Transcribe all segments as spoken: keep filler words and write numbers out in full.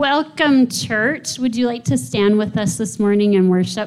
Welcome, church. Would you like to stand with us this morning and worship?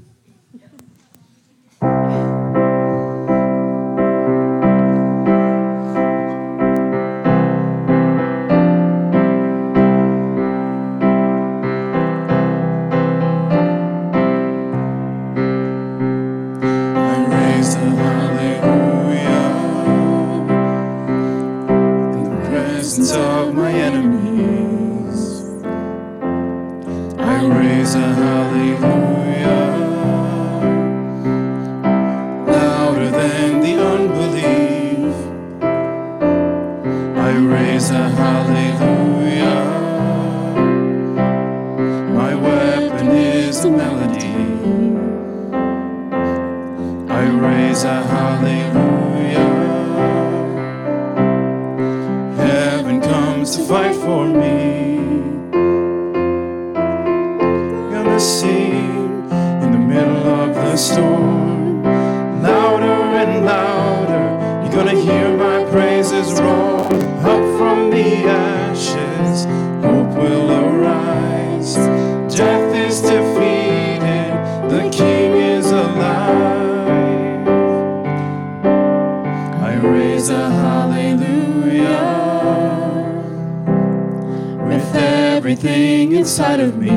Inside of me,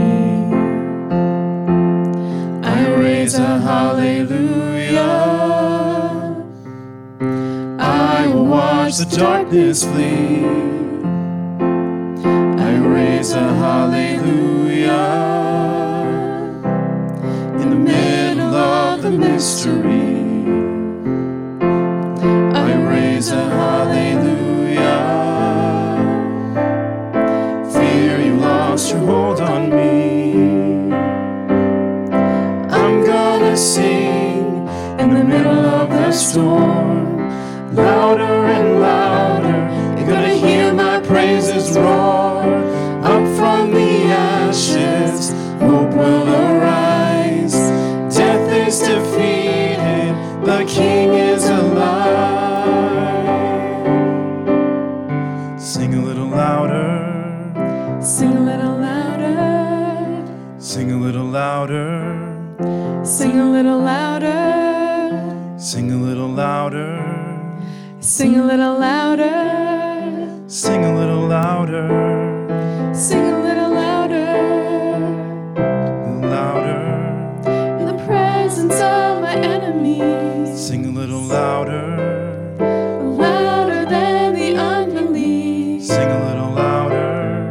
I raise a hallelujah. I will watch the darkness flee. I raise a hallelujah. In the middle of the mystery, I raise a hallelujah. Your hold on me. I'm gonna sing in the middle of the storm, louder and louder. You're gonna hear my praises roar. Up from the ashes, hope will arise. Death is defeated, the King is alive. Sing a little louder. Sing a little louder. Sing a little louder. Sing a little louder. Sing a little louder. Sing a little louder. Sing a little louder. Sing a little louder. Louder. In the presence of my enemies. Sing a little louder. Louder than the unbelief. Sing a little louder.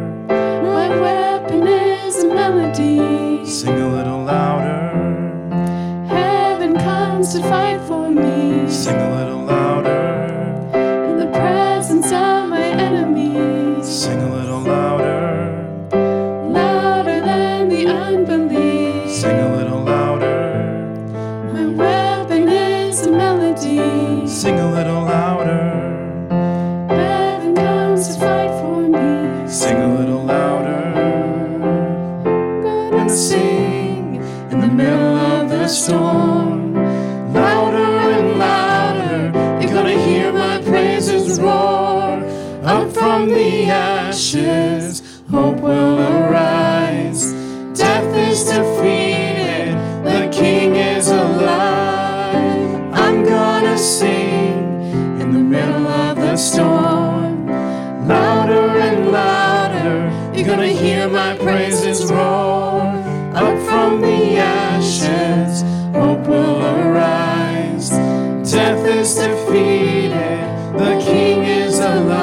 Sing a little louder. Heaven comes to fight for me. Sing a little louder. In the presence of my enemies. Sing a little louder. Louder than the unbelief. Sing a little louder. My weapon is a melody. Sing a little louder. Heaven comes to fight for me. Sing a little louder. Sing in the middle of the storm, louder and louder. You're gonna hear my praises roar. Up from the ashes, hope will arise. Death is defeated, the King is alive. I'm gonna sing in the middle of the storm, louder and louder. You're gonna hear my praises roar. Up from the ashes, hope will arise. Death is defeated, the King is alive.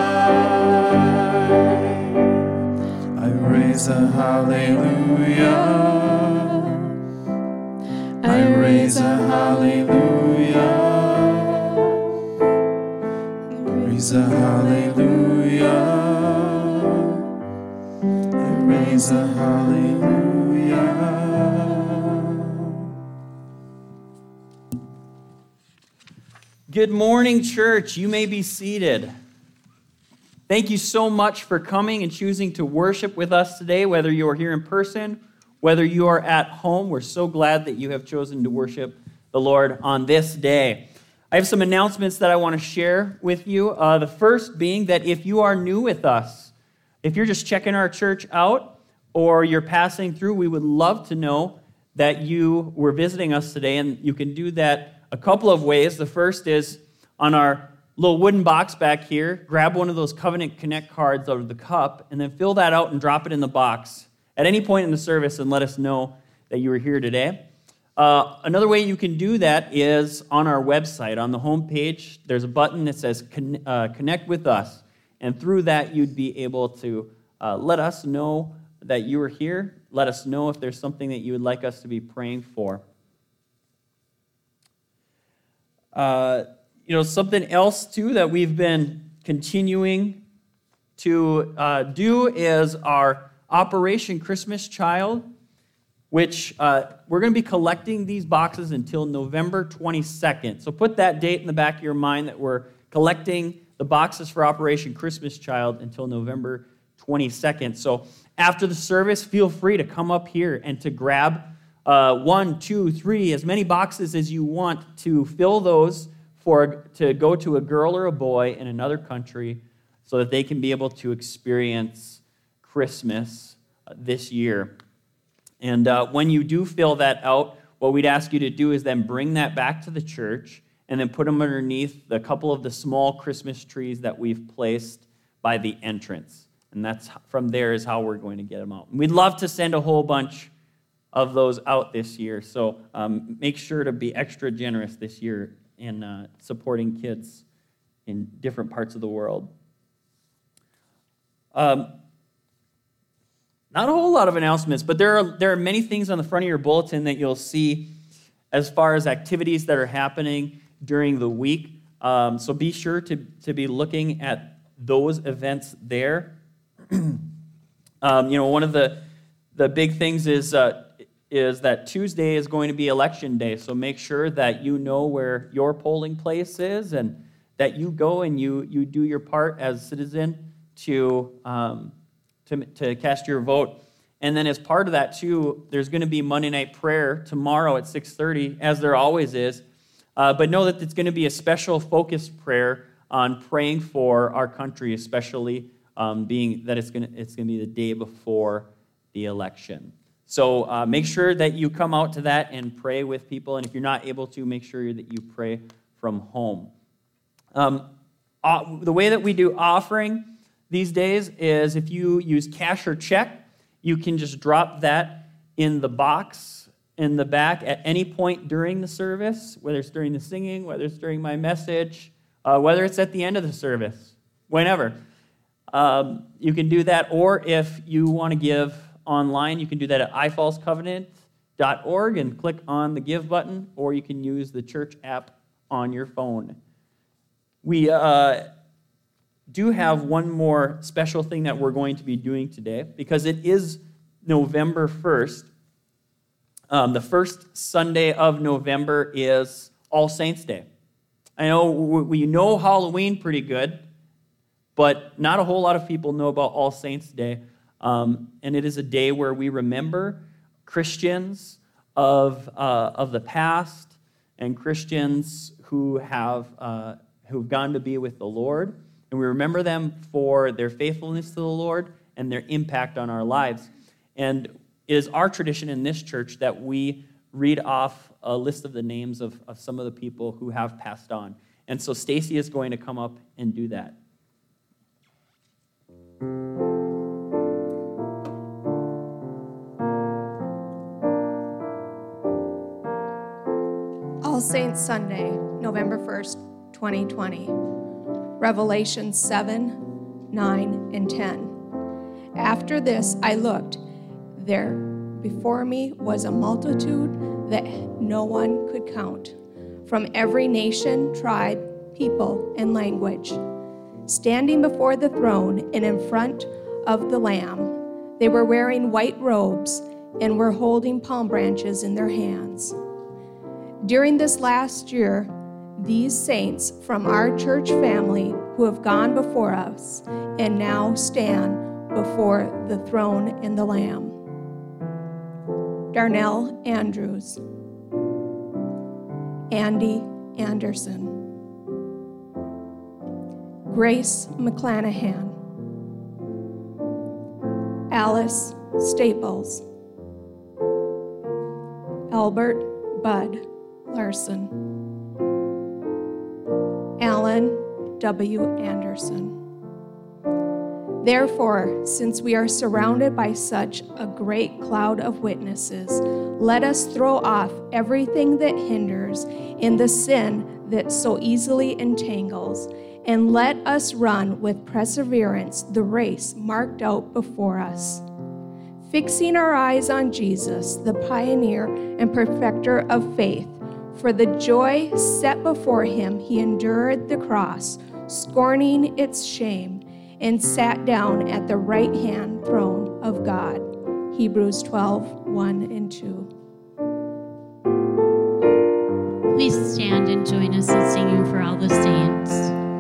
I raise a hallelujah. I raise a hallelujah. Raise a hallelujah. I raise a hallelujah. Good morning, church. You may be seated. Thank you so much for coming and choosing to worship with us today, whether you are here in person, whether you are at home. We're so glad that you have chosen to worship the Lord on this day. I have some announcements that I want to share with you. Uh, the first being that if you are new with us, If you're just checking our church out or you're passing through, we would love to know that you were visiting us today, and you can do that a couple of ways. The first is on our little wooden box back here, grab one of those Covenant Connect cards out of the cup, and then fill that out and drop it in the box at any point in the service and let us know that you were here today. Uh, another way you can do that is on our website. On the home page, there's a button that says Con- uh, Connect with Us, and through that, you'd be able to uh, let us know that you were here. Let us know if there's something that you would like us to be praying for. Uh, you know, something else, too, that we've been continuing to uh, do is our Operation Christmas Child, which uh, we're going to be collecting these boxes until November twenty-second. So put that date in the back of your mind that we're collecting the boxes for Operation Christmas Child until November twenty-second. So after the service, feel free to come up here and to grab uh, one, two, three, as many boxes as you want to fill those for to go to a girl or a boy in another country so that they can be able to experience Christmas uh, this year. And uh, when you do fill that out, what we'd ask you to do is then bring that back to the church and then put them underneath a couple of the small Christmas trees that we've placed by the entrance. And that's from there is how we're going to get them out. We'd love to send a whole bunch of those out this year. So um, make sure to be extra generous this year in uh, supporting kids in different parts of the world. Um, not a whole lot of announcements, but there are there are many things on the front of your bulletin that you'll see as far as activities that are happening during the week. Um, so be sure to, to be looking at those events there. um, you know, one of the the big things is uh, is that Tuesday is going to be election day. So make sure that you know where your polling place is and that you go and you you do your part as a citizen to um, to to cast your vote. And then as part of that too, there's going to be Monday night prayer tomorrow at six thirty, as there always is. Uh, but know that it's going to be a special focused prayer on praying for our country, especially um, being that it's going to it's going to be the day before the election. So uh, make sure that you come out to that and pray with people. And if you're not able to, make sure that you pray from home. Um, uh, the way that we do offering these days is if you use cash or check, you can just drop that in the box in the back at any point during the service, whether it's during the singing, whether it's during my message, uh, whether it's at the end of the service, whenever. Um, you can do that, or if you want to give online, you can do that at i falls covenant dot org and click on the Give button, or you can use the church app on your phone. We uh, do have one more special thing that we're going to be doing today, because it is November first. Um, the first Sunday of November is All Saints' Day. I know we know Halloween pretty good, but not a whole lot of people know about All Saints' Day. Um, and it is a day where we remember Christians of uh, of the past and Christians who have uh, who've gone to be with the Lord, and we remember them for their faithfulness to the Lord and their impact on our lives. And it is our tradition in this church that we read off a list of the names of, of some of the people who have passed on. And so Stacy is going to come up and do that. All Saints Sunday, November first, twenty twenty. Revelation seven, nine, and ten. After this I looked. There before me was a multitude that no one could count, from every nation, tribe, people, and language. Standing before the throne and in front of the Lamb, they were wearing white robes and were holding palm branches in their hands. During this last year, these saints from our church family who have gone before us and now stand before the throne and the Lamb. Darnell Andrews, Andy Anderson, Grace McClanahan, Alice Staples, Albert Bud Larson, Alan W. Anderson. Therefore, since we are surrounded by such a great cloud of witnesses, let us throw off everything that hinders and the sin that so easily entangles, and let us run with perseverance the race marked out before us. Fixing our eyes on Jesus, the pioneer and perfecter of faith, for the joy set before him, he endured the cross, scorning its shame, and sat down at the right-hand throne of God. Hebrews twelve, one and two. Please stand and join us in singing For All the Saints.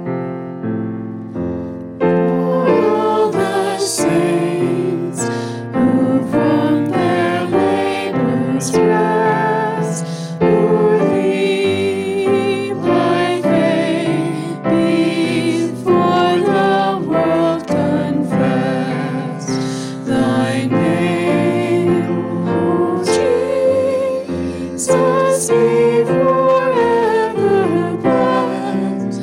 All the saints who from their labors rest, who thee by faith before the world confess, thy name, O Jesus, be forever blessed.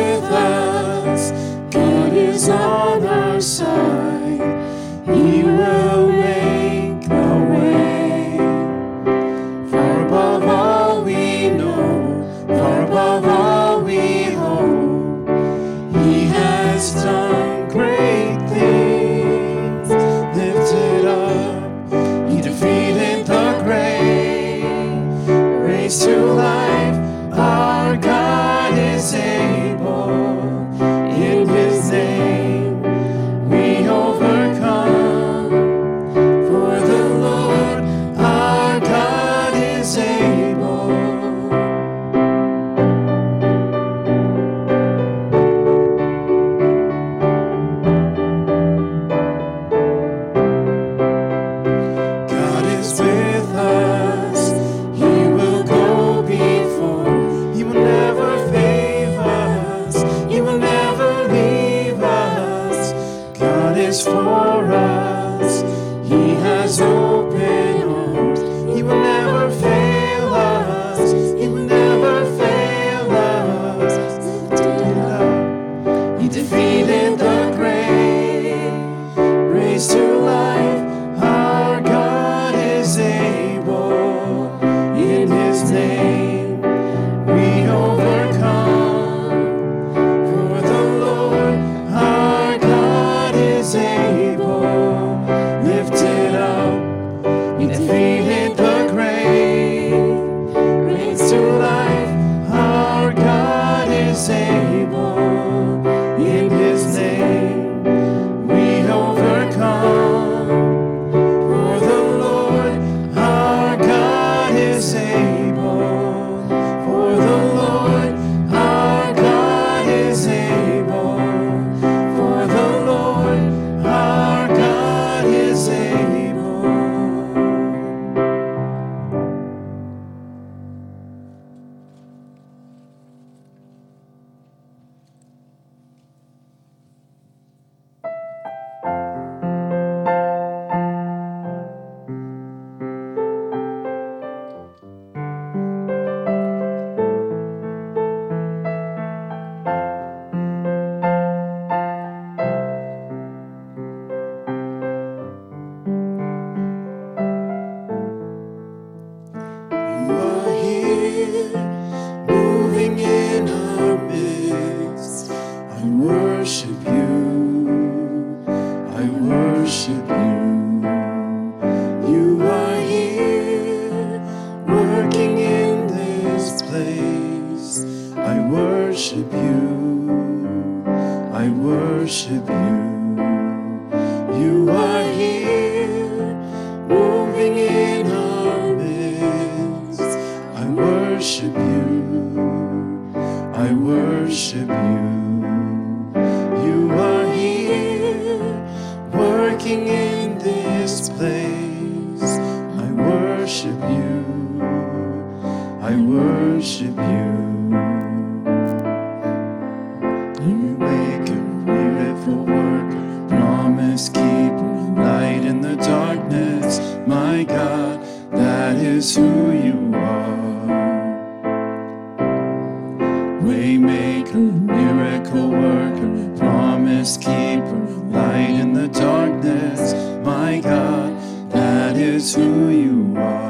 is on our side. He will brings to life. Our God is able. In his name we overcome. For the Lord our God is able. Lifted up, he defeated the grave. Brings to life. Our God is able. In his name we overcome. For the Lord our God is able. For the Lord our God is able. For the Lord our God is able. You are here, moving in our midst. I worship you, I worship you. You are here, working in this place. I worship you, I worship you. You are here, moving in our midst. I worship you, I worship you. You are here, working in this place. I worship you, I worship you. You make a miracle worker, promise keeper, light in the darkness. My God, that is who you are. Waymaker, miracle worker, promise keeper, light in the darkness. My God, that is who you are.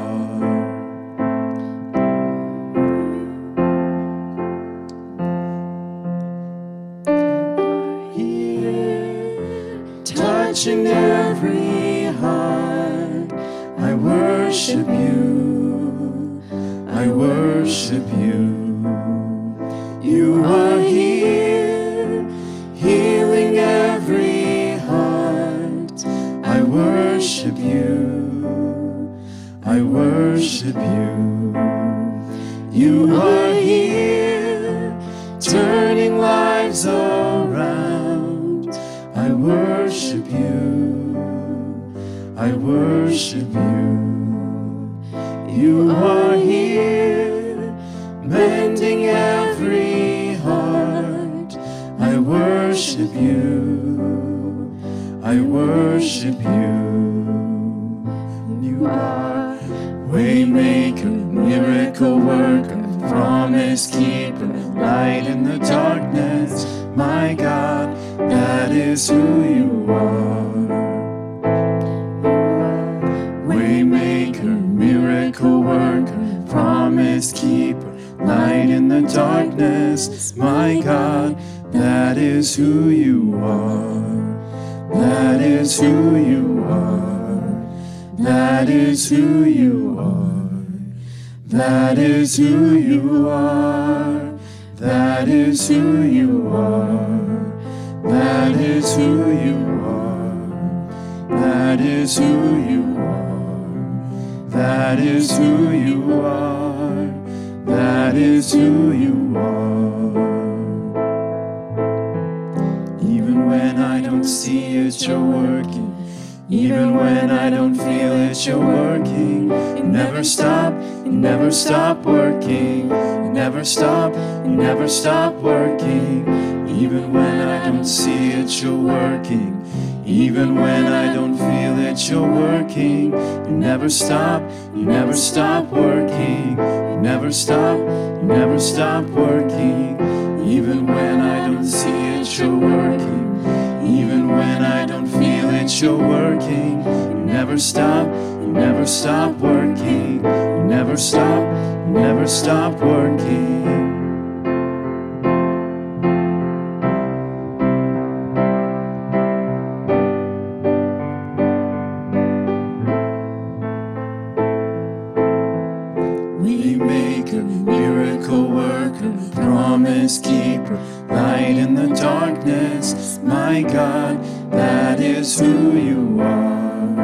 Here, touching every heart. I worship you, I worship you. You are here, healing every heart. I worship you, I worship you. You are here, turning lives around. I worship you, I worship you. You are here, mending every heart. I worship you, I worship you. You are waymaker, miracle worker, promise keeper, light in the darkness. My God, that is who you are. Waymaker, miracle worker, promise keeper, light in the darkness. My God, that is who you are. That is who you are. That is who you are. That is who you are. That is who you are. That is who you are. That is who you are. That is who you are. That is who you are. Even when I don't see it, you're working. Even when I don't feel it, you're working. You never stop, you never stop working. You never stop, you never stop working. Even when I don't see it, you're working. Even when I don't feel it, you're working. You never stop, you never stop working. You never stop, you never stop working. Even when I don't see it, you're working. Even when I don't feel it, that you're working. You never stop, you never stop working. You never stop, you never stop working. Waymaker, miracle worker, promise keeper, light in the darkness, my God, that is who you are.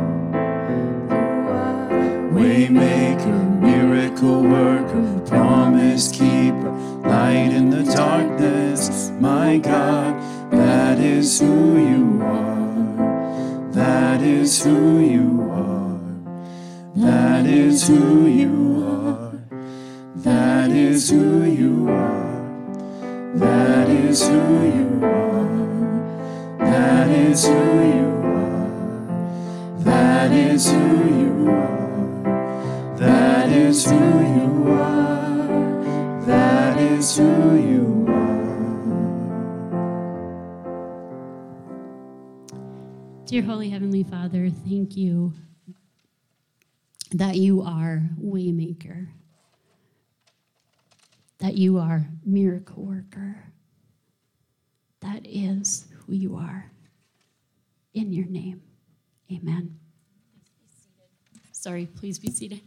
Waymaker, miracle worker, promise keeper, light in the darkness, my God, that is who you are. That is who you are. That is who you are. That is who you are. That is who you are. That is who you are. That is who you are. That is who you are. That is who you are. Dear Holy Heavenly Father, thank you that you are Waymaker, that you are miracle worker. That is who you are. In your name, amen. Sorry, please be seated.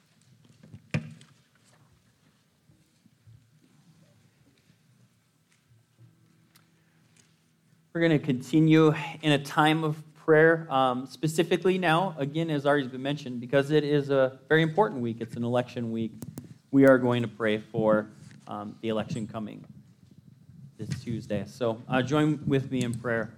We're going to continue in a time of prayer, um, specifically now, again, as already been mentioned, because it is a very important week. It's an election week. We are going to pray for um, the election coming this Tuesday. So uh, join with me in prayer.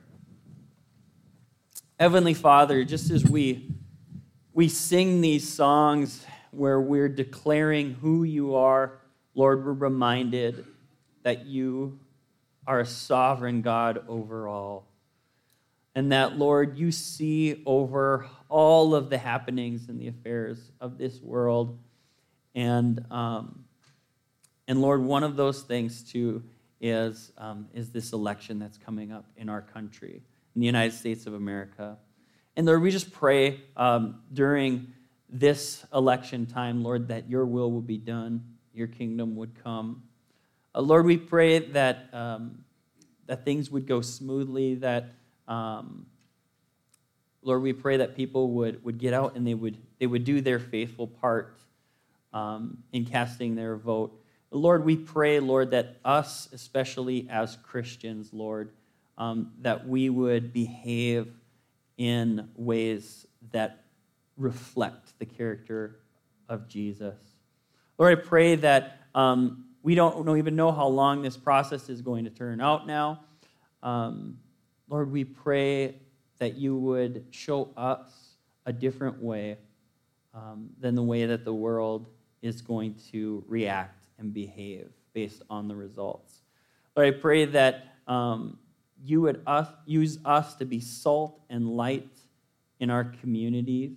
Heavenly Father, just as we we sing these songs where we're declaring who you are, Lord, we're reminded that you are a sovereign God over all. And that, Lord, you see over all of the happenings and the affairs of this world. And, um, and Lord, one of those things, too, is, um, is this election that's coming up in our country, in the United States of America. And, Lord, we just pray um, during this election time, Lord, that your will will be done, your kingdom would come. Uh, Lord, we pray that, um, that things would go smoothly, that Um, Lord, we pray that people would, would get out and they would they would do their faithful part um, in casting their vote. Lord, we pray, Lord, that us, especially as Christians, Lord, um, that we would behave in ways that reflect the character of Jesus. Lord, I pray that um, we don't, don't even know how long this process is going to turn out now. Um, Lord, we pray that you would show us a different way um, than the way that the world is going to react and behave based on the results. Lord, I pray that um, you would us, use us to be salt and light in our communities,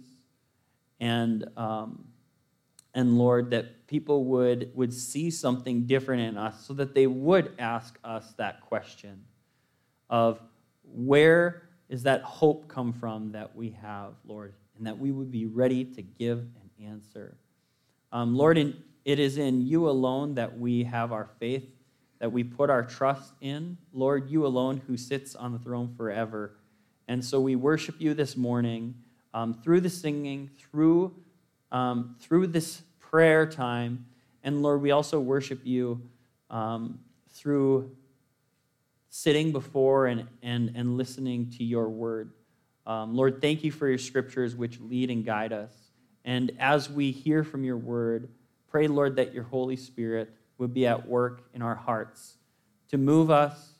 and um, and Lord, that people would, would see something different in us so that they would ask us that question of, where does that hope come from that we have, Lord, and that we would be ready to give an answer. Um, Lord, in, it is in you alone that we have our faith, that we put our trust in. Lord, you alone who sits on the throne forever. And so we worship you this morning um, through the singing, through, um, through this prayer time. And Lord, we also worship you um, through sitting before and, and, and listening to your word. Um, Lord, thank you for your scriptures which lead and guide us. And as we hear from your word, pray, Lord, that your Holy Spirit would be at work in our hearts to move us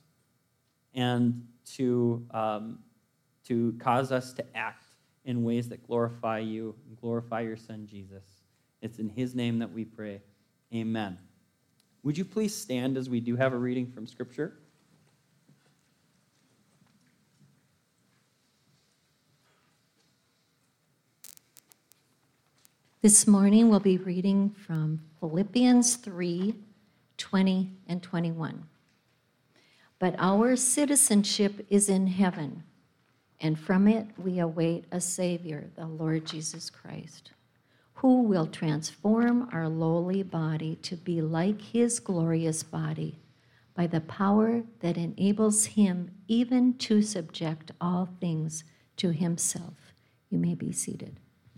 and to, um, to cause us to act in ways that glorify you and glorify your Son, Jesus. It's in his name that we pray. Amen. Would you please stand as we do have a reading from Scripture? This morning we'll be reading from Philippians three, twenty and twenty-one. But our citizenship is in heaven, and from it we await a Savior, the Lord Jesus Christ, who will transform our lowly body to be like his glorious body by the power that enables him even to subject all things to himself. You may be seated.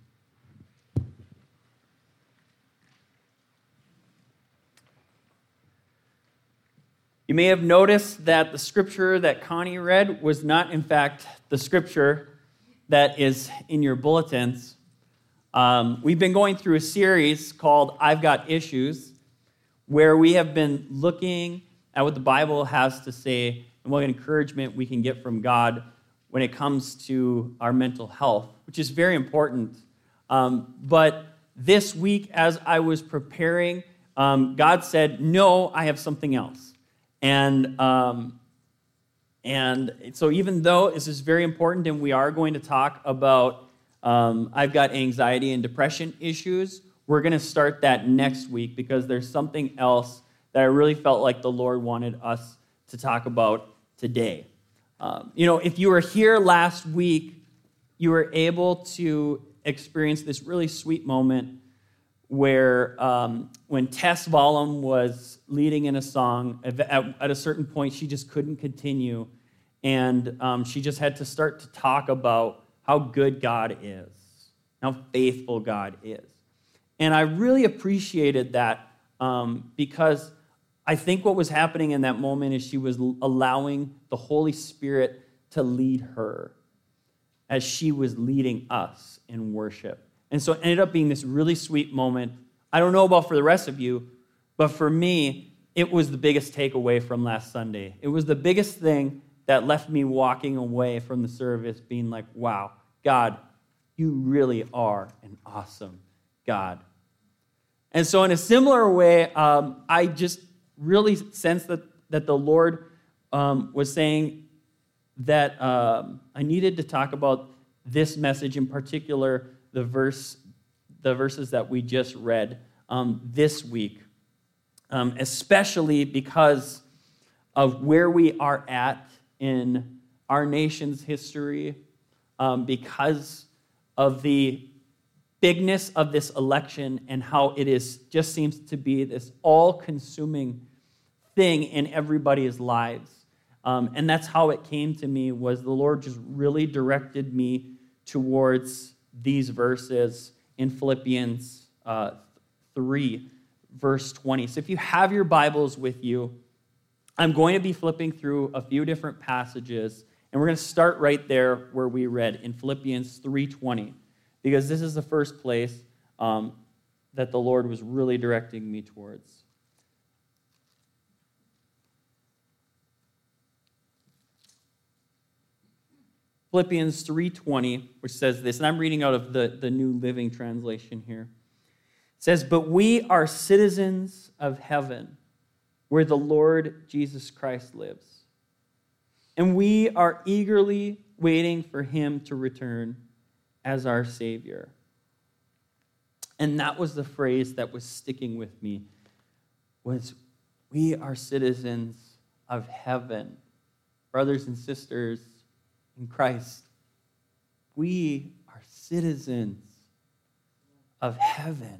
You may have noticed that the scripture that Connie read was not, in fact, the scripture that is in your bulletins. Um, we've been going through a series called I've Got Issues, where we have been looking at what the Bible has to say and what encouragement we can get from God when it comes to our mental health, which is very important. Um, but this week, as I was preparing, um, God said, no, I have something else. And um, and so even though this is very important and we are going to talk about um, I've got anxiety and depression issues, we're going to start that next week because there's something else that I really felt like the Lord wanted us to talk about today. Um, you know, if you were here last week, you were able to experience this really sweet moment where um, when Tess Vollum was leading in a song, at, at a certain point, she just couldn't continue, and um, she just had to start to talk about how good God is, how faithful God is. And I really appreciated that um, because I think what was happening in that moment is she was allowing the Holy Spirit to lead her as she was leading us in worship. And so it ended up being this really sweet moment. I don't know about for the rest of you, but for me, it was the biggest takeaway from last Sunday. It was the biggest thing that left me walking away from the service being like, wow, God, you really are an awesome God. And so in a similar way, um, I just really sensed that, that the Lord um, was saying that um, I needed to talk about this message in particular, the verse, the verses that we just read um, this week, um, especially because of where we are at in our nation's history, um, because of the bigness of this election and how it is just seems to be this all-consuming thing in everybody's lives. Um, and that's how it came to me, was the Lord just really directed me towards these verses in Philippians uh, three, verse twenty. So if you have your Bibles with you, I'm going to be flipping through a few different passages, and we're going to start right there where we read in Philippians three twenty, because this is the first place um, that the Lord was really directing me towards. Philippians three twenty, which says this, and I'm reading out of the, the New Living Translation here. It says, "But we are citizens of heaven, where the Lord Jesus Christ lives. And we are eagerly waiting for him to return as our Savior." And that was the phrase that was sticking with me, was we are citizens of heaven. Brothers and sisters in Christ, we are citizens of heaven.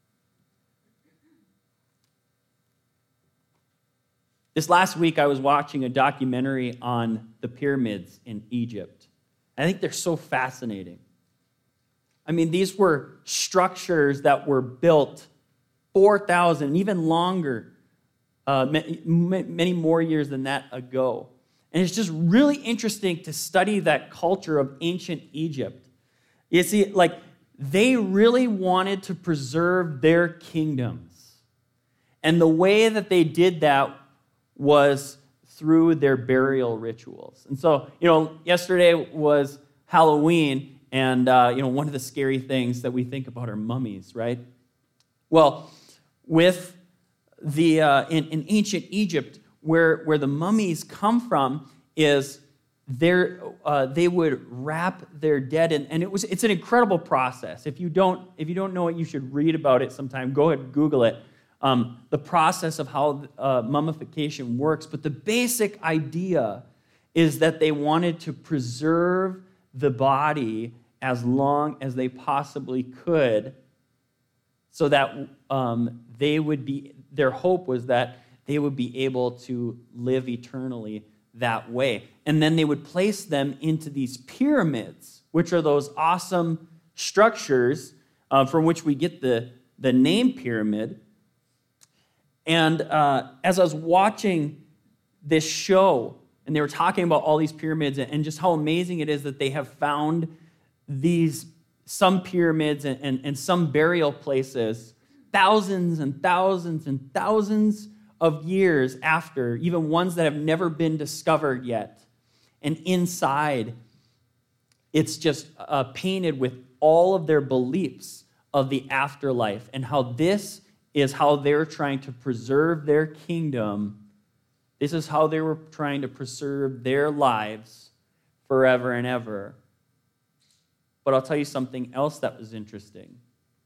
This last week, I was watching a documentary on the pyramids in Egypt. I think they're so fascinating. I mean, these were structures that were built four thousand, even longer, uh, many, many more years than that ago. And it's just really interesting to study that culture of ancient Egypt. You see, like, they really wanted to preserve their kingdoms. And the way that they did that was through their burial rituals. And so, you know, yesterday was Halloween, and, uh, you know, one of the scary things that we think about are mummies, right? Well, with the, uh, in, in ancient Egypt, where, where the mummies come from is their, uh, they would wrap their dead, in, and it was, it's an incredible process. If you don't, if you don't know it, you should read about it sometime. Go ahead and Google it. Um, the process of how uh, mummification works. But the basic idea is that they wanted to preserve the body as long as they possibly could, so that um, they would be, their hope was that they would be able to live eternally that way. And then they would place them into these pyramids, which are those awesome structures uh, from which we get the, the name pyramid. And uh, as I was watching this show, and they were talking about all these pyramids and just how amazing it is that they have found these, some pyramids and, and, and some burial places thousands and thousands and thousands of years after, even ones that have never been discovered yet. And inside, it's just uh, painted with all of their beliefs of the afterlife and how this is how they're trying to preserve their kingdom. This is how they were trying to preserve their lives forever and ever. But I'll tell you something else that was interesting.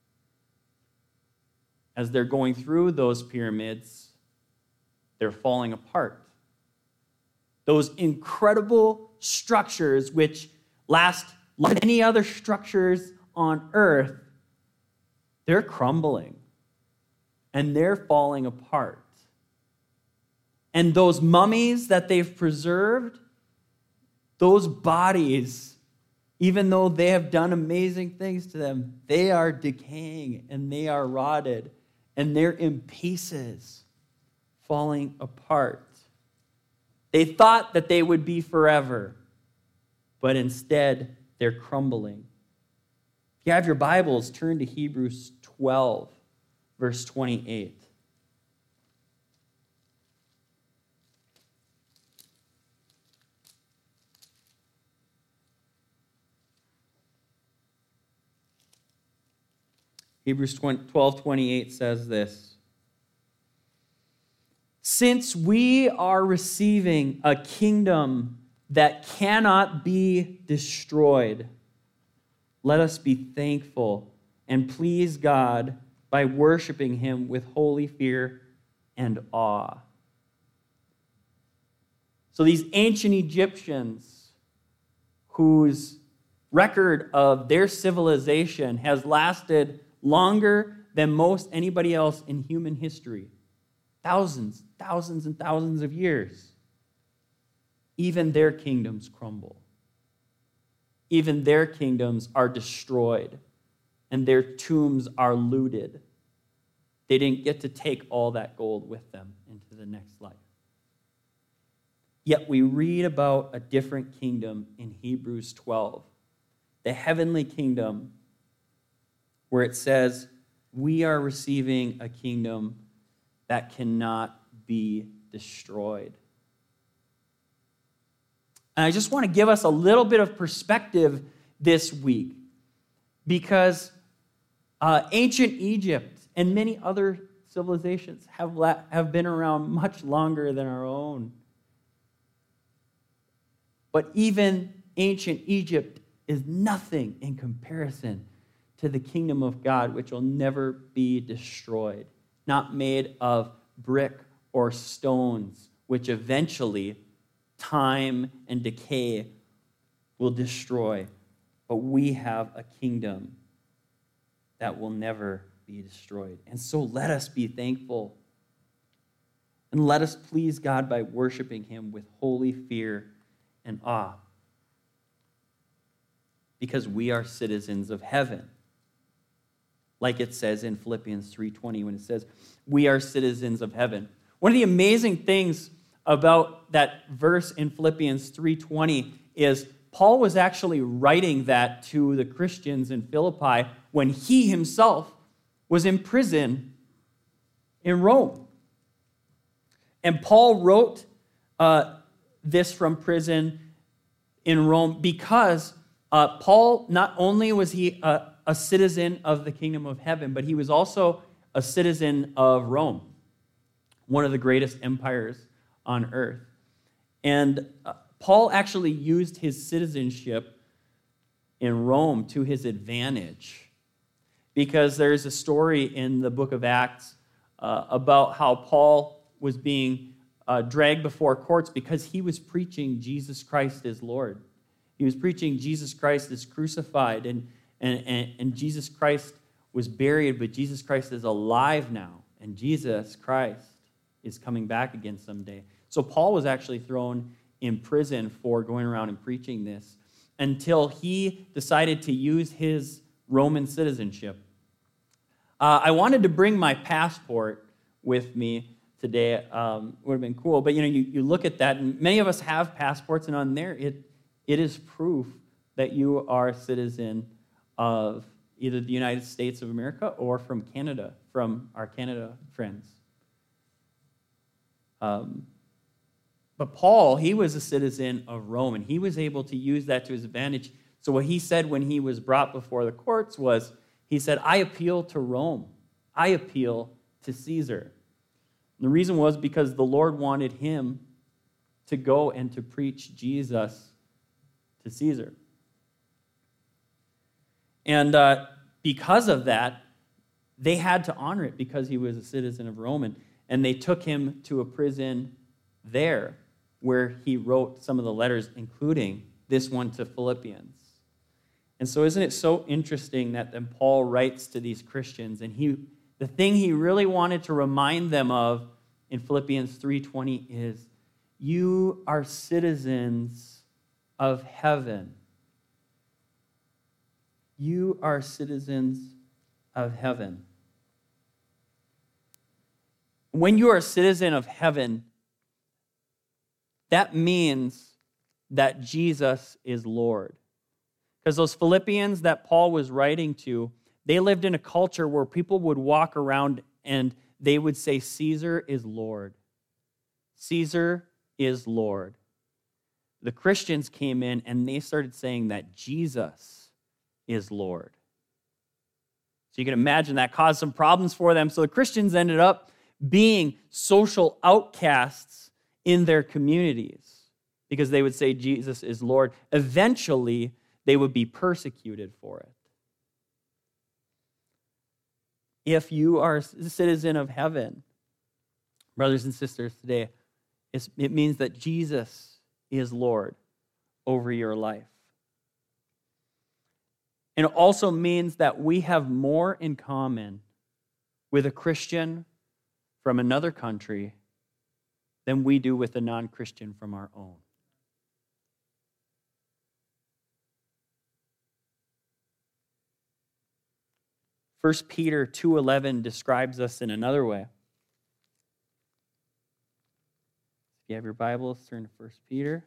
As they're going through those pyramids, they're falling apart. Those incredible structures which last like any other structures on earth, they're crumbling and they're falling apart. And those mummies that they've preserved, those bodies, even though they have done amazing things to them, they are decaying and they are rotted and they're in pieces, falling apart. They thought that they would be forever, but instead they're crumbling. If you have your Bibles, turn to Hebrews twelve, verse twenty-eight. Hebrews twelve twenty-eight says this: since we are receiving a kingdom that cannot be destroyed, let us be thankful and please God by worshiping him with holy fear and awe. So these ancient Egyptians, whose record of their civilization has lasted longer than most anybody else in human history, thousands, thousands and thousands of years, even their kingdoms crumble. Even their kingdoms are destroyed, and their tombs are looted. They didn't get to take all that gold with them into the next life. Yet we read about a different kingdom in Hebrews twelve, the heavenly kingdom, where it says, we are receiving a kingdom that cannot be destroyed. And I just want to give us a little bit of perspective this week, because uh, ancient Egypt and many other civilizations have, la- have been around much longer than our own. But even ancient Egypt is nothing in comparison to the kingdom of God, which will never be destroyed, not made of brick or stones, which eventually time and decay will destroy. But we have a kingdom that will never be destroyed. And so let us be thankful. And let us please God by worshiping him with holy fear and awe, because we are citizens of heaven. Like it says in Philippians three twenty, when it says, we are citizens of heaven. One of the amazing things about that verse in Philippians three twenty is Paul was actually writing that to the Christians in Philippi when he himself was in prison in Rome. And Paul wrote uh, this from prison in Rome because uh, Paul, not only was he a, a citizen of the kingdom of heaven, but he was also a citizen of Rome, one of the greatest empires on earth. And uh, Paul actually used his citizenship in Rome to his advantage, because there's a story in the book of Acts uh, about how Paul was being uh, dragged before courts because he was preaching Jesus Christ as Lord. He was preaching Jesus Christ is crucified, and, and, and, and Jesus Christ was buried, but Jesus Christ is alive now, and Jesus Christ is coming back again someday. So Paul was actually thrown in prison for going around and preaching this until he decided to use his Roman citizenship. Uh, I wanted to bring my passport with me today. Um, would have been cool, but you know, you, you look at that, and many of us have passports, and on there it It is proof that you are a citizen of either the United States of America or from Canada, from our Canada friends. Um, but Paul, he was a citizen of Rome, and he was able to use that to his advantage. So what he said when he was brought before the courts was, he said, I appeal to Rome. I appeal to Caesar. And the reason was because the Lord wanted him to go and to preach Jesus to Caesar. And uh, because of that, they had to honor it because he was a citizen of Rome. And, and they took him to a prison there where he wrote some of the letters, including this one to Philippians. And so isn't it so interesting that then Paul writes to these Christians, and he the thing he really wanted to remind them of in Philippians three twenty is, you are citizens of heaven. You are citizens of heaven. When you are a citizen of heaven, that means that Jesus is Lord. Because those Philippians that Paul was writing to, they lived in a culture where people would walk around and they would say, Caesar is Lord. Caesar is Lord. The Christians came in and they started saying that Jesus is Lord. So you can imagine that caused some problems for them. So the Christians ended up being social outcasts in their communities because they would say Jesus is Lord. Eventually, they would be persecuted for it. If you are a citizen of heaven, brothers and sisters, today, it's, it means that Jesus is Lord over your life. And it also means that we have more in common with a Christian from another country than we do with a non-Christian from our own. First Peter two eleven describes us in another way. If you have your Bibles, turn to First Peter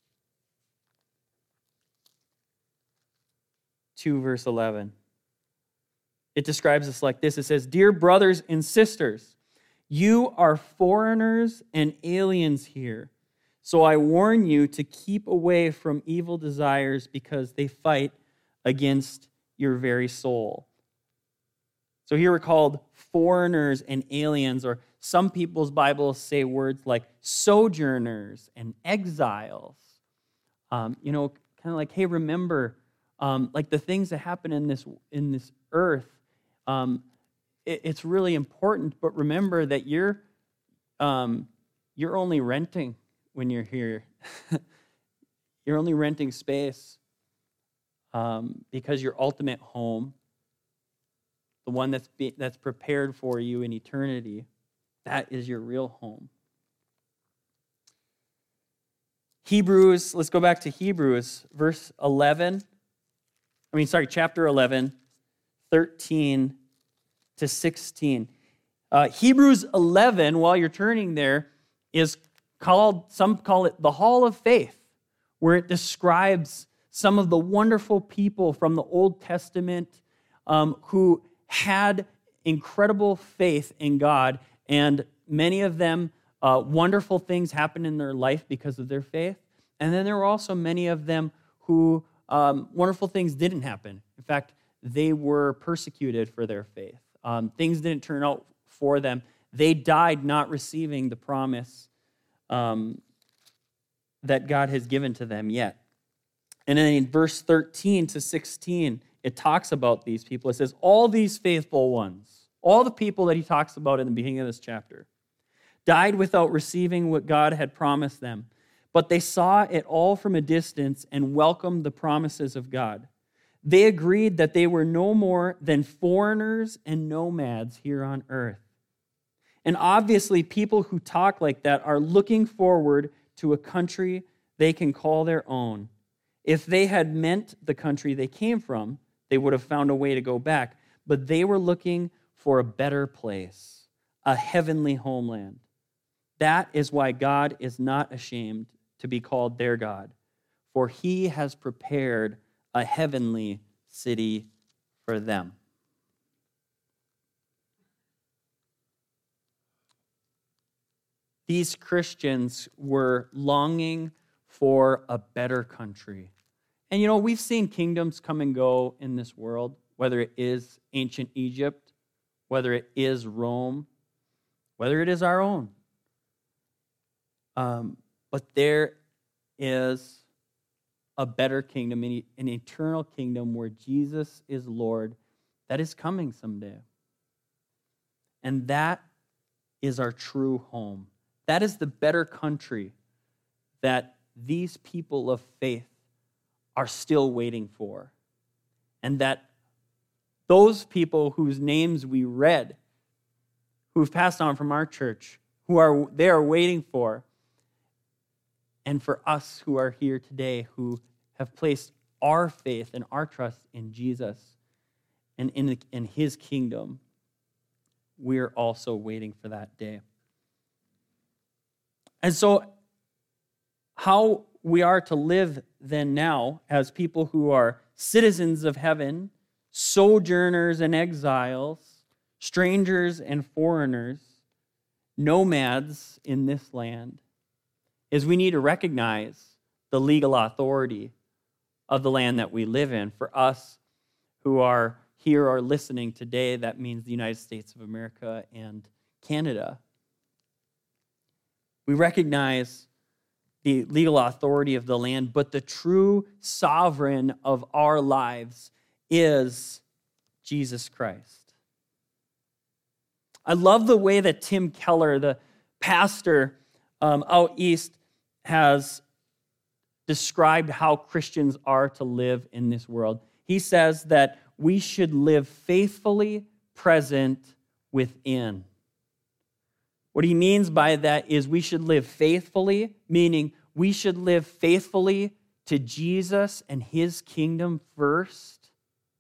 two, verse eleven. It describes us like this. It says, Dear brothers and sisters, you are foreigners and aliens here. So I warn you to keep away from evil desires because they fight against your very soul. So here we're called foreigners and aliens, or some people's Bibles say words like sojourners and exiles. Um, you know, kind of like, hey, remember, um, like the things that happen in this in this earth. Um, it, it's really important, but remember that you're um, you're only renting when you're here. You're only renting space um, because your ultimate home, the one that's be, that's prepared for you in eternity, that is your real home. Hebrews, let's go back to Hebrews, verse eleven. I mean, sorry, chapter eleven, thirteen to sixteen. Uh, Hebrews eleven, while you're turning there, is called, some call it the Hall of Faith, where it describes some of the wonderful people from the Old Testament um, who had incredible faith in God, and many of them, uh, wonderful things happened in their life because of their faith. And then there were also many of them who um, wonderful things didn't happen. In fact, they were persecuted for their faith. Um, things didn't turn out for them. They died not receiving the promise um, that God has given to them yet. And then in verse thirteen to sixteen, it talks about these people. It says, all these faithful ones, all the people that he talks about in the beginning of this chapter, died without receiving what God had promised them. But they saw it all from a distance and welcomed the promises of God. They agreed that they were no more than foreigners and nomads here on earth. And obviously, people who talk like that are looking forward to a country they can call their own. If they had meant the country they came from, they would have found a way to go back. But they were looking for a better place, a heavenly homeland. That is why God is not ashamed to be called their God, for he has prepared a heavenly city for them. These Christians were longing for a better country. And you know, we've seen kingdoms come and go in this world, whether it is ancient Egypt, whether it is Rome, whether it is our own. Um, but there is a better kingdom, an eternal kingdom where Jesus is Lord, that is coming someday. And that is our true home. That is the better country that these people of faith are still waiting for. And that those people whose names we read, who've passed on from our church, who are they are waiting for, and for us who are here today, who have placed our faith and our trust in Jesus and in, in his kingdom, we're also waiting for that day. And so, how we are to live then now as people who are citizens of heaven, sojourners and exiles, strangers and foreigners, nomads in this land, is we need to recognize the legal authority of the land that we live in. For us who are here or listening today, that means the United States of America and Canada. We recognize the legal authority of the land, but the true sovereign of our lives is Jesus Christ. I love the way that Tim Keller, the pastor um, out east, has described how Christians are to live in this world. He says that we should live faithfully present within. What he means by that is we should live faithfully, meaning we should live faithfully to Jesus and his kingdom first.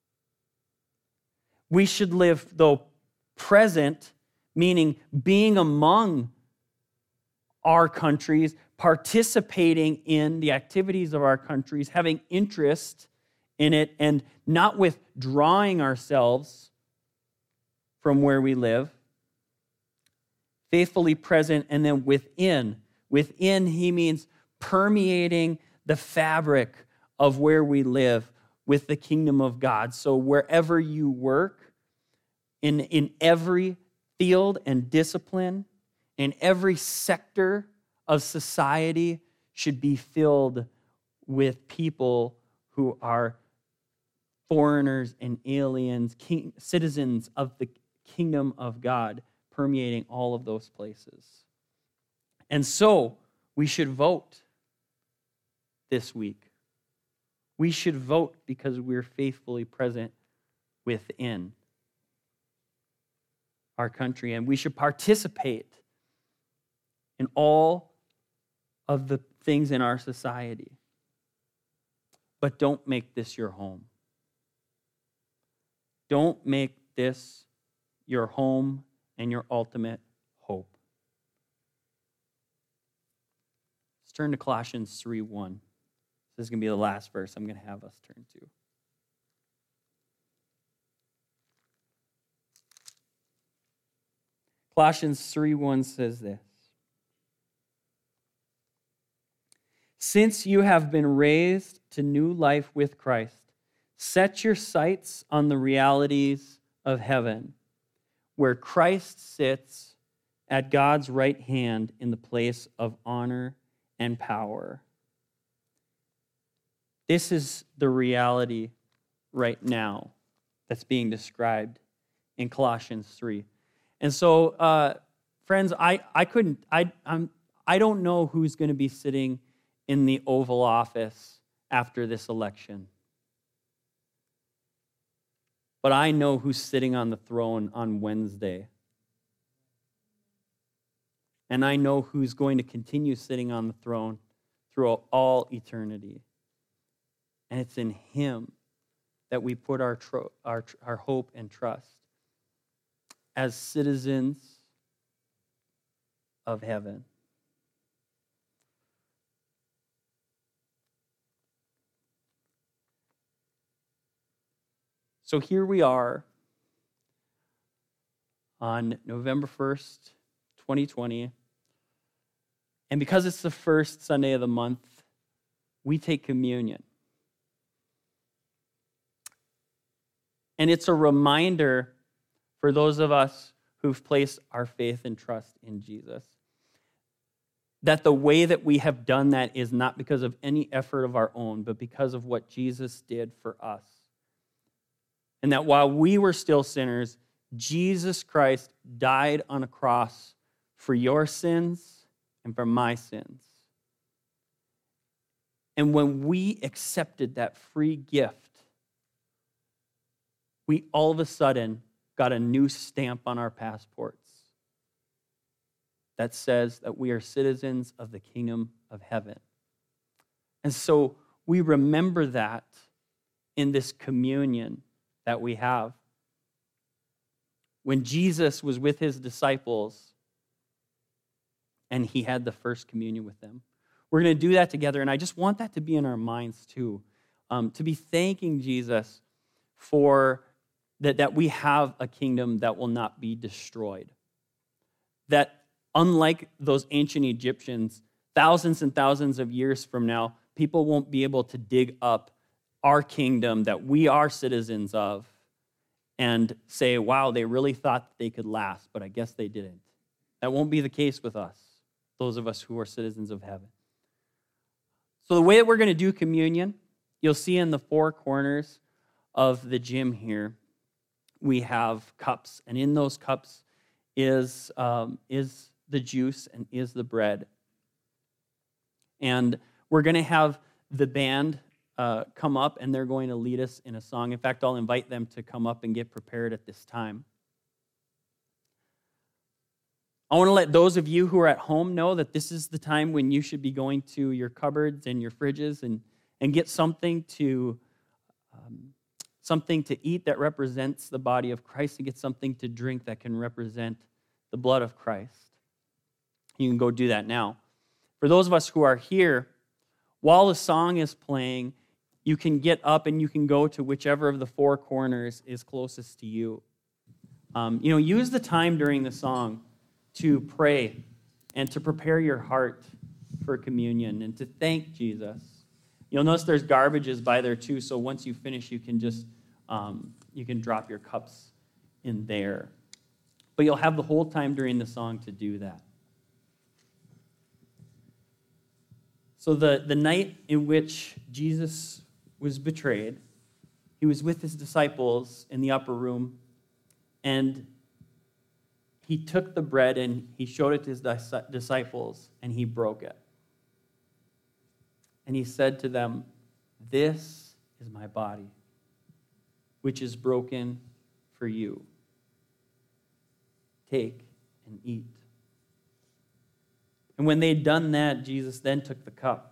We should live, though, present, meaning being among our countries, participating in the activities of our countries, having interest in it, and not withdrawing ourselves from where we live. Faithfully present, and then within. Within, he means permeating the fabric of where we live with the kingdom of God. So wherever you work, in, in every field and discipline, in every sector of society should be filled with people who are foreigners and aliens, king, citizens of the kingdom of God, permeating all of those places. And so we should vote this week. We should vote because we're faithfully present within our country, and we should participate in all of the things in our society. But don't make this your home. Don't make this your home and your ultimate hope. Let's turn to Colossians three one. This is going to be the last verse I'm going to have us turn to. Colossians three one says this: Since you have been raised to new life with Christ, set your sights on the realities of heaven, where Christ sits at God's right hand in the place of honor and power. This is the reality right now that's being described in Colossians three. And so uh, Friends, I, I couldn't, I, I'm, I don't know who's going to be sitting in the Oval Office after this election. But I know who's sitting on the throne on Wednesday. And I know who's going to continue sitting on the throne throughout all eternity. And it's in him that we put our, tro- our, our hope and trust as citizens of heaven. So here we are on November first, twenty twenty. And because it's the first Sunday of the month, we take communion. And it's a reminder for those of us who've placed our faith and trust in Jesus that the way that we have done that is not because of any effort of our own, but because of what Jesus did for us. And that while we were still sinners, Jesus Christ died on a cross for your sins and for my sins. And when we accepted that free gift, we all of a sudden got a new stamp on our passports that says that we are citizens of the kingdom of heaven. And so we remember that in this communion that we have. When Jesus was with his disciples and he had the first communion with them. We're going to do that together, and I just want that to be in our minds too, um, to be thanking Jesus for that, that we have a kingdom that will not be destroyed. That unlike those ancient Egyptians, thousands and thousands of years from now, people won't be able to dig up our kingdom that we are citizens of and say, wow, they really thought that they could last, but I guess they didn't. That won't be the case with us, those of us who are citizens of heaven. So the way that we're going to do communion, you'll see in the four corners of the gym here, we have cups, and in those cups is, um, is the juice and is the bread. And we're going to have the band uh, come up, and they're going to lead us in a song. In fact, I'll invite them to come up and get prepared at this time. I want to let those of you who are at home know that this is the time when you should be going to your cupboards and your fridges and, and get something to um, something to eat that represents the body of Christ, and get something to drink that can represent the blood of Christ. You can go do that now. For those of us who are here, while the song is playing, you can get up and you can go to whichever of the four corners is closest to you. Um, you know, use the time during the song to pray and to prepare your heart for communion and to thank Jesus. You'll notice there's garbages by there too, so once you finish, you can just, um, you can drop your cups in there. But you'll have the whole time during the song to do that. So the, the night in which Jesus was betrayed, he was with his disciples in the upper room, and he took the bread and he showed it to his disciples, and he broke it. And he said to them, "This is my body, which is broken for you. Take and eat." And when they'd done that, Jesus then took the cup.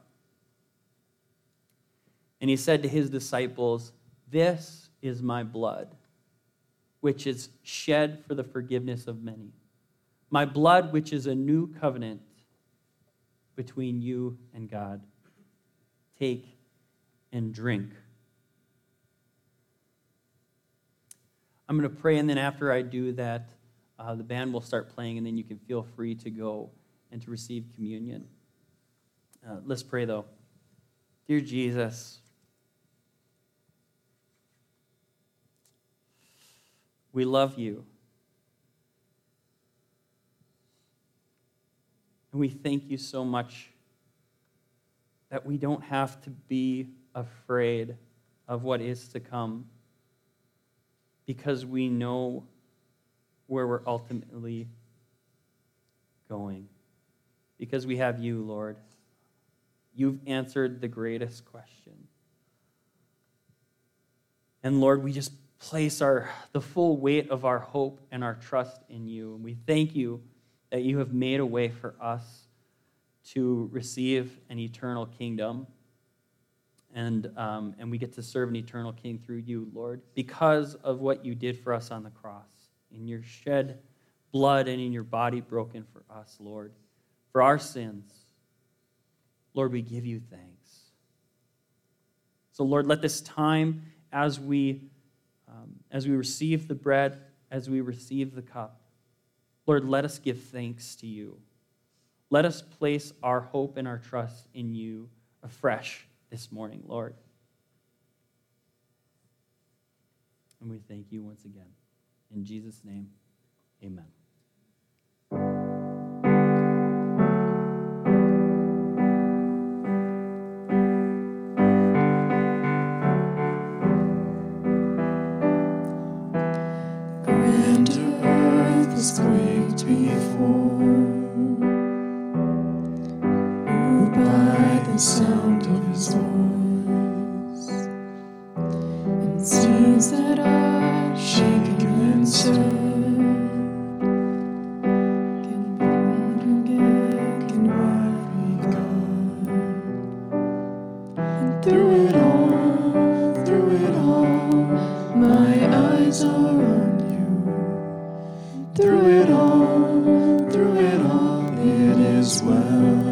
And he said to his disciples, "This is my blood, which is shed for the forgiveness of many. My blood, which is a new covenant between you and God. Take and drink." I'm going to pray, and then after I do that, uh, the band will start playing, and then you can feel free to go and to receive communion. Uh, let's pray, though. Dear Jesus, we love you. And we thank you so much that we don't have to be afraid of what is to come, because we know where we're ultimately going. Because we have you, Lord. You've answered the greatest question. And Lord, we just place our the full weight of our hope and our trust in you. And we thank you that you have made a way for us to receive an eternal kingdom. And, um, and we get to serve an eternal king through you, Lord, because of what you did for us on the cross, in your shed blood and in your body broken for us, Lord, for our sins. Lord, we give you thanks. So, Lord, let this time as we, um, as we receive the bread, as we receive the cup, Lord, let us give thanks to you. Let us place our hope and our trust in you afresh this morning, Lord. And we thank you once again. In Jesus' name, amen. Grander earth is quaked before, moved by the sound of his voice, and seas that are shaken and stirred can be found again in what we got. And through it all, through it all, my eyes are on you. Through it all, through it all, it is well.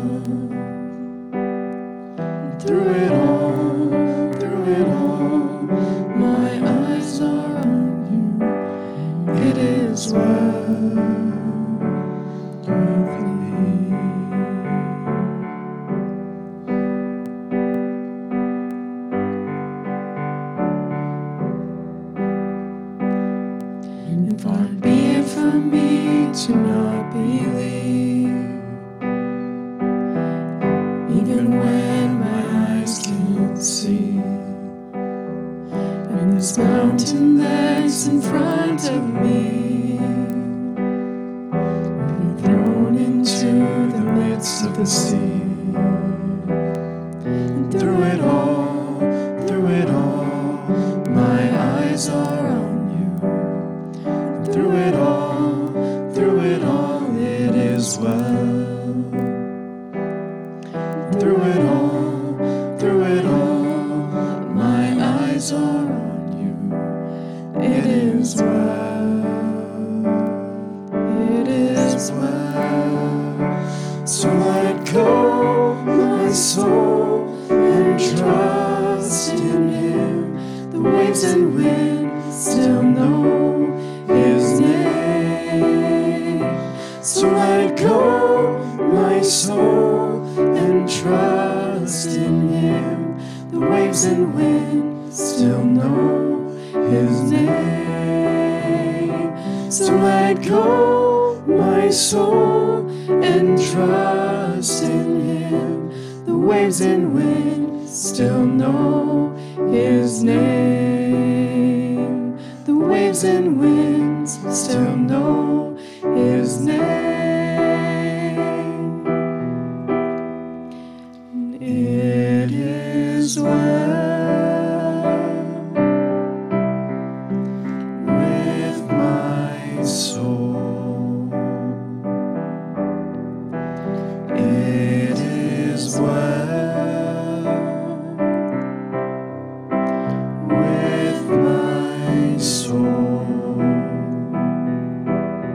Through it all, through it all, my eyes are on you. It is well with me. And far be it from me to not believe, even when my eyes can't see. And this mountain that's in front of me will be thrown into the midst of the sea. And through it all, through it all, my eyes are on you. And through it all, through it all, it is well. Through it all, through it all, my eyes are on you. It is well, it is well. So let go my soul and trust in him. The waves and wind still know his name. So let go my soul and trust in him. The waves and wind still know his name. So let go my soul and trust in him. The waves and wind still know his name. The waves and winds still know his name. It is well with my soul. It is well with my soul.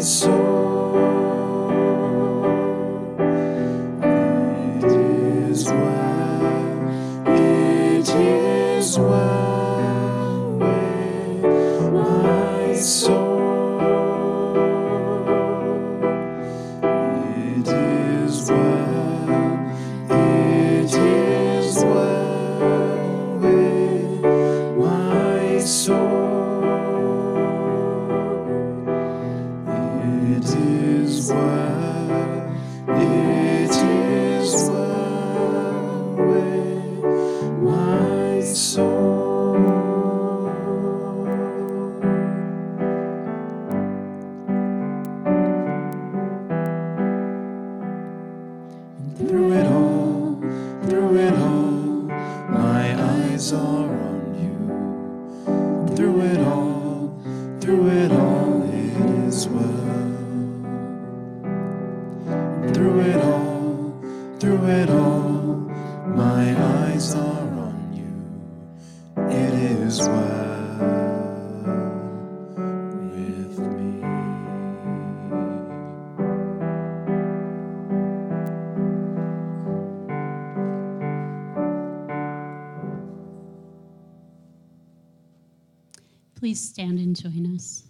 Please stand and join us.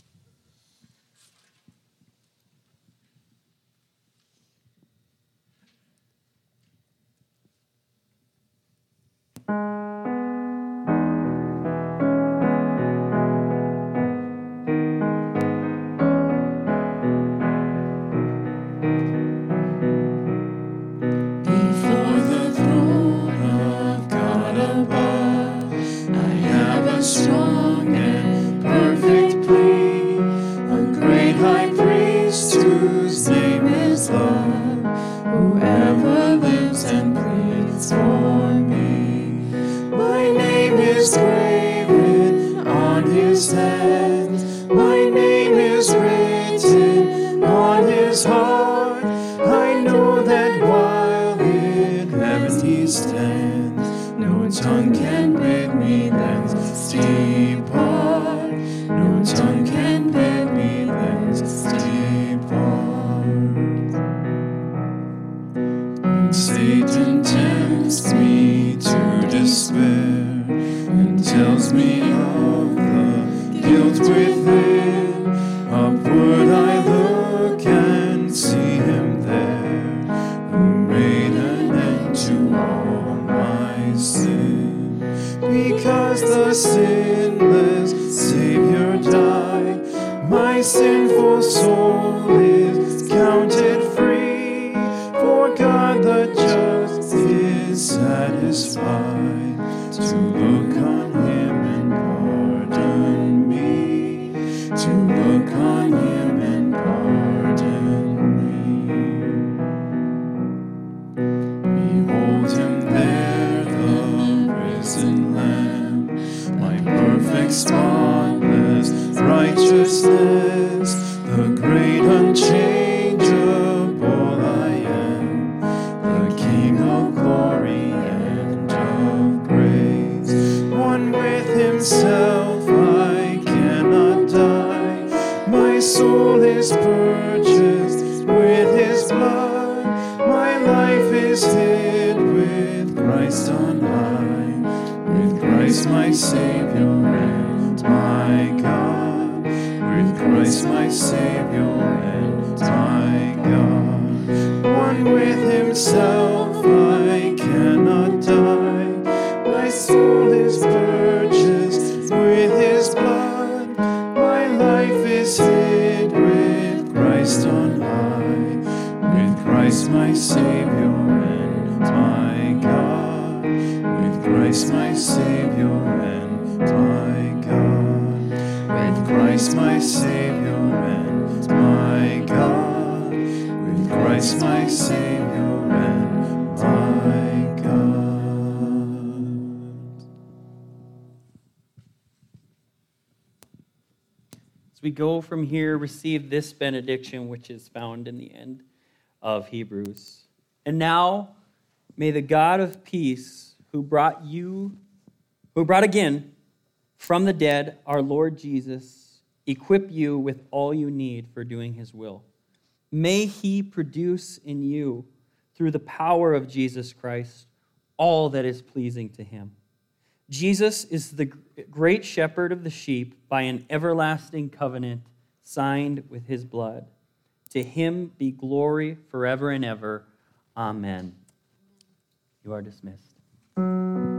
As we go from here, receive this benediction, which is found in the end of Hebrews. And now, may the God of peace, who brought you, who brought again from the dead our Lord Jesus, equip you with all you need for doing his will. May he produce in you, through the power of Jesus Christ, all that is pleasing to him. Jesus is the great shepherd of the sheep by an everlasting covenant signed with his blood. To him be glory forever and ever. Amen. You are dismissed.